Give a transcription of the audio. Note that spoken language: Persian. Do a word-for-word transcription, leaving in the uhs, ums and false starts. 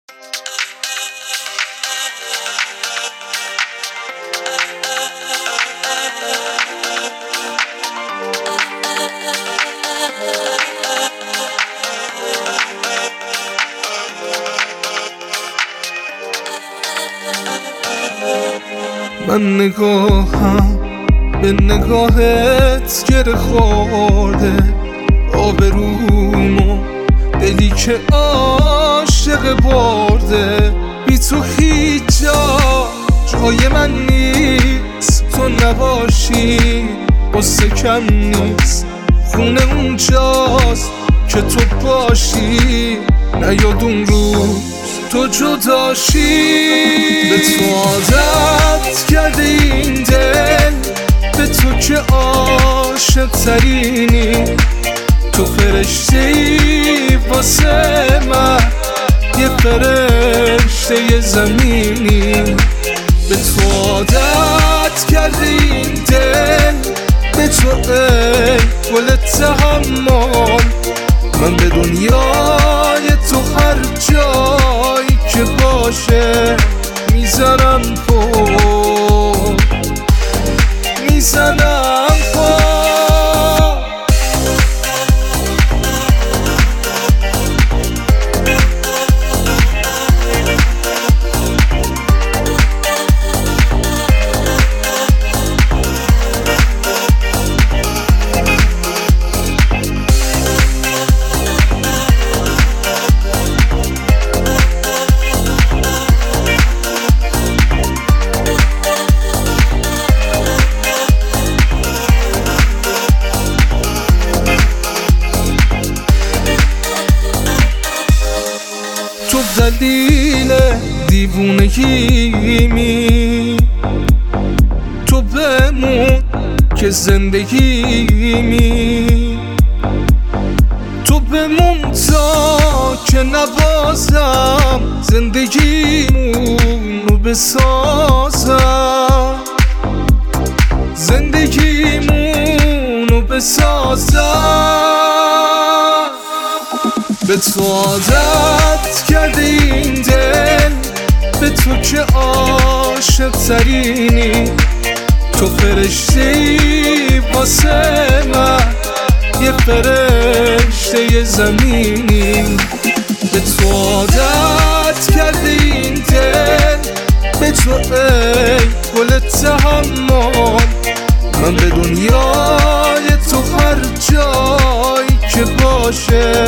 من نگاهم به نگاهت گره خورده، آبرومو دلی که عاشق برده. بی تو هیچ جا جای من نیست، تو نباشی قصه کم نیست. خونه اونجاست که تو باشی، نیاد اون روز تو جداشی. به تو عادت کرده این دل، به تو که عاشق ترینی. تو فرشته ای واسه من، یه فرشته زمینی. به تو عادت کرده این دل، به تو ای گل تحمل. من به دنیای تو هر جایی که باشه میزنم پا، میزنم پا. تو دلیل دیوونگیمی، تو بمون که زندگیمی. تو بمون تا که نبازم زندگیمونو بسازم، زندگیمونو بسازم. به تو عادت کرده این دل، به تو که عاشق ترینی. تو فرشته ای واسه من، یه فرشته زمینی. به تو عادت کرده این دل، به تو ای گل تحمل. من به دنیای تو هر جایی که باشه